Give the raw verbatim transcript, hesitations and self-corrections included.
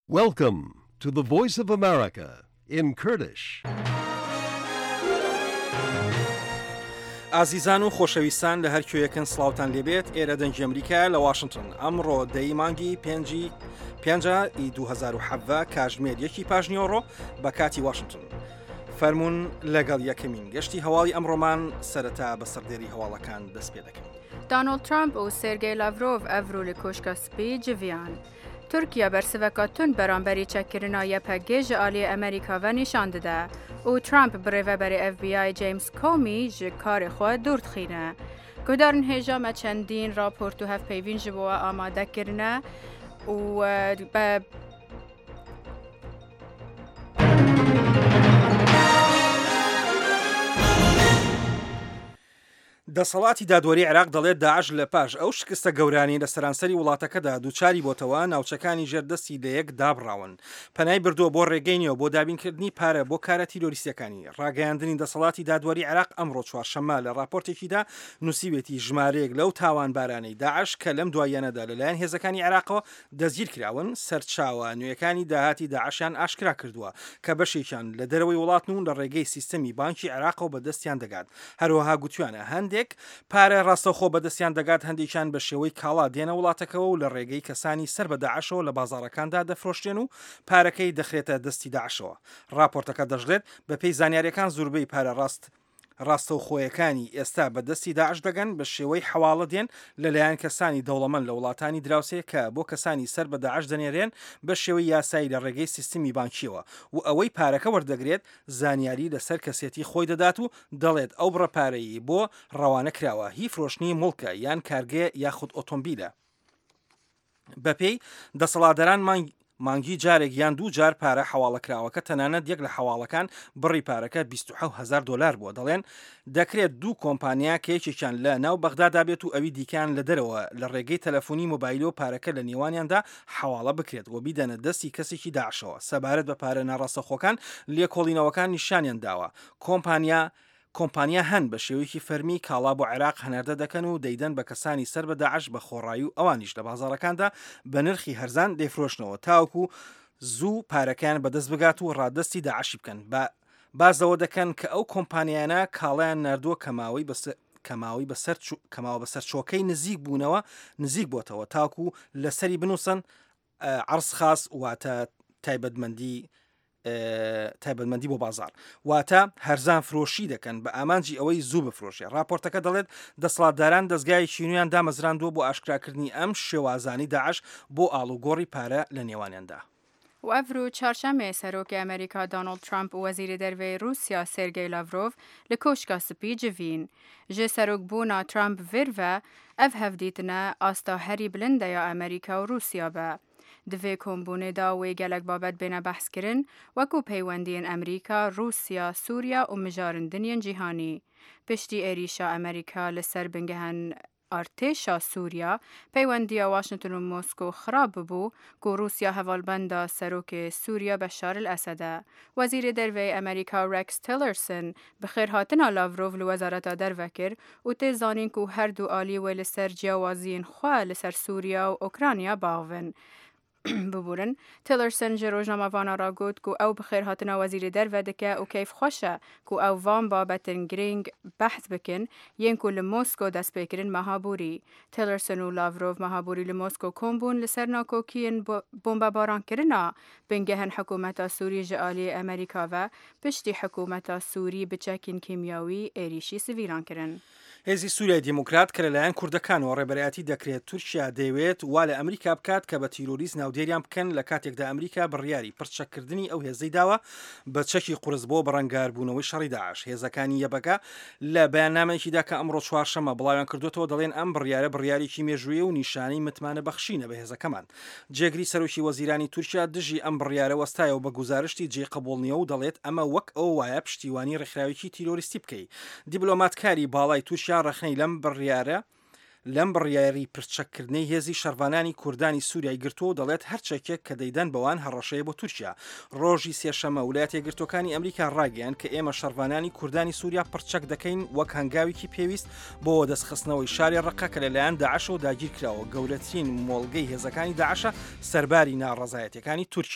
Welcome to the Voice of America in Kurdish. ئازیزان و خۆشەویستان لە هەر کوێیەکن سڵاوتان لێبێت ئێرە دەنگی ئەمریکا لە واشنگتن ئەمڕۆ دەی مانگی پێنجی پێنجە ئی دوو هەزار و حەڤە کاتژمێر یەکی پاژنیۆڕۆ بە کاتی واشنگتن. فەرمونون لەگەڵ یەکەمین گەشتی هەواڵی ئەمڕۆمان سەرەتا بە سەردێری هەواڵەکان دەست پێ دەکەین. دانالد ترامپ و سێرگێی لاڤرۆڤ ئەڤرو لە کۆشکە سپی جڤیان. تورکیا بەرسڤەکە تون بەرامبەری چەکردنا یەپەگێژە ئالیە ئەمریکاڤە نیشان دەدا و ترامپ برێڤەبەری ئەف بی ئای جیمز کۆمی ji karê xwe dûr dixîne. Guhdarin hêja me çendîn raport û hevpeyvîn ji bo we amade kirine û be دەسەڵاتی دادوەری عێراق دەڵێت داعش لە پاش ئەو شکستە گەورانی لە سەرانسەری وڵاتەکەدا دووچاری بۆتەوە ناوچەکانی ژێردەستی لە یەک دابڕاون. پەنای بردووە بۆ ڕێگەینەوە بۆ دابینکردنی پارە بۆ کارە تیرۆریستیەکانی. ڕاگەیاندنی دەسەڵاتی دادوەری عێراق ئەمڕۆ چوارشەممە لە راپۆرتێکیدا نووسیوێتی ژمارەیەک لەو تاوانبارانەی داعش کە لەم دوایەنەدا لەلایەن هێزەکانی عێراقەوە دەستگیر کراون سەرچاوە نوێیەکانی داهاتی داعشیان ئاشکرا کردووە کە بەشێکیان لە دەرەوەی وڵاتن و لە ڕێگەی سیستەمی بانکی عێراقەوە بەدەستیان دەگات. هەروەها گوتویانە هەندێک پارە ڕاستەوخۆ بەدەستیان دەگات هەندێکیان بە شێوەی کاڵا دێنە وڵاتەکەەوە و لە ڕێگەی کەسانی سەر بە داعشەوە لە بازاڕەکاندا دەفرۆشتێن و پارەکەی دەخرێتە دەستی داعشەوە. راپۆرتەکە دەژڵێت بەپێی زانیاریەکان زۆربەی پارە ڕاست ڕاستەوخۆیەکانی ئێستا بەدەستی داعش دەگەن بە شێوەی حواڵە دێن لەلایەن کەسانی دەوڵەمەند لە وڵاتانی دراوسێ کە بۆ کەسانی سەر بە داعش دەنێرێن بە شێوەی یاسایی لە ڕێگەی سیستمی بانکیەوە و ئەوەی پارەکە وەردەگرێت زانیاری لەسەر کەسێتی خۆی دەدات و دەڵێت ئەو بڕە پارەیی بۆ ڕەوانە کراوە هی فرۆشتنی مڵکە یان کارگێ یاخود ئۆتۆمبیلە. بەپێی دەسەڵاتداران مانگ مانگی جارێک یان دوو جار پارە حواڵەکراوەکە تەنانەت یەک لە حواڵەکان بڕی پارەکە بیست و حەوت هەزار دۆلار بووە. دەڵێن دەکرێت دوو کۆمپانیا کە یەکێکیان لە ناو بەغدادا بێت و ئەوی دیکان لە دەرەوە لە ڕێگەی تەلەفۆنی مۆبایلۆ پارەکە لە نێوانیاندا حواڵە بکرێت و بیدەنە دەستی کەسێکی داعشەوە. سەبارەت بە پارە ناڕاستەخۆکان لێکۆڵینەوەکان نیشانیان داوە. کۆمپانیا کۆمپانیا هەن بە شێوەیەکی فەرمی کاڵا بۆ عێراق هەناردە دەکەن و دەیدەن بە کەسانی سەر بە داعش بە خۆڕایی و ئەوانیش لە بازاڕەکاندا بە نرخی هەرزان دەیفرۆشنەوە تاوکو زوو پارەکان بەدەست بگات و ڕادستی داعشی بکەن. بازەوە دەکەن کە ئەو کۆمپانیانە کاڵیان نردووە کەماوەی بەسەر کەماوەی بەسەر کەماوە بەسەر چۆکەی نزیک بوونەوە نزیک بۆتەوە تاکو لەسەری بنووسن عەرز خاس واتە تایبەتمەندی تایبەتمەندی بۆ بازار واتە هەرزان فرۆشی دەکەن بە ئامانجی ئەوەی زوو بفرۆشێ. راپۆرتەکە دەڵێت دەسەڵاتداران دەستگای نوێیان دامەزراندووە بۆ ئاشکراکردنی ئەم شێوازانی داعش بۆ ئاڵوگۆڕی پارە لە نێوانیاندا. و ئەڤرو چارشەمێ سەرۆکی ئەمریکا دانالد ترامپ و وەزیری دەرەوەی رووسیا سێرگێی لاڤرۆڤ لە کۆشکە سپی جڤین. ژێ سەرۆکبوونا ترامپ ڤێرڤە ئەڤ هەڤدیتنە ئاستا هەری بلندەیە ئەمریکا و رووسیا بە. divê kombûnê wê gelek babet bêne behskirin wekû peywendiyên Amerîka, Rûsya, Sûriya û mijarên dinyên cîhanî. Piştî êrîşa Amerîka li ser bingehên artêşa Sûriya, peywendiya Washington û Moskow xirab bibû ku Rûsya hevalbenda serokê Sûriya Beşar el-Esed e. Wezîrê derveyê Amerîka Rex Tillerson bi xêrhatina Lavrov li wezareta derve kir û tê zanîn ku her du alî wê li ser ciyawaziyên xwe li ser Sûriya û Ukrayna bavin. ببورن تیلرسن ji rojnamavana ra got ku ew bi xêrhatina wezîrê derve dike û keyf xweş e ku ew van babetên girîng behs bikin yên ku li Moskow destpêkirin mehaborî. Tillerson û Lavrov mehaborî li Moskow kombûn li ser nakokiyên bombebaranskirina bingehên hikûmeta Sûrî ji aliyê Amerîka ve piştî hikûmeta Sûrî bi çekên kîmyawî êrîşî sivîlan kirin. هێزی سووریای دیموکرات کە لەلایەن کوردەکانەوە ڕێبەرایەتی دەکرێت تورکیا دەیەوێت وا لە ئەمریکا بکات کە بە تیرۆریست ناودێریان بکەن لە کاتێکدا ئەمریکا بڕیاری پرچەکردنی ئەو هێزەی داوە بە چەکی قورس بۆ بەڕەنگاربوونەوەی شەڕی داعش. هێزەکانی یەبەکە لە بەیاننامەیەکیدا کە ئەمڕۆ چوارشەممە بڵاویان کردوێتەوە دەڵێن ئەم بڕیارە بڕیارێکی مێژوویە و نیشانەی متمانە بەخشینە بە هێزەکەمان. جێگری سەرۆکی وەزیرانی تورکیا دژی ئەم بڕیارە وەستایەوە بە گوزارشتی جێقبوڵنیە و دەڵێت ئەمە وەک ئەو وایە پشتیوانی ڕێکخراوێکی تیرۆریستی بکەیت. دیبلۆماتکاری باڵای تورکیا ڕەخنەی لەم بڕیارە لەم بڕیاری پرچەکردنەی هێزی شەڕوانانی کوردانی سووریای گرتووە دەڵێت هەرچەکێک کە دەیدەن بەوان هەڕەشەیە بۆ تورکیا. ڕۆژی سێشەمە ویلایەتە یەکگرتووەکانی ئەمریکا ڕاگەیان کە ئێمە شەڕوانانی کوردانی سووریا پرچەک دەکەین وەک هەنگاوێکی پێویست بۆ دەستخستنەوەی شاری ڕەقە کە لەلایەن داعش و داگیر کراوە. گەورەترین مۆڵگەی هێزەکانی داعشە سەرباری ناڕەزایەتیەکانی تورکیا.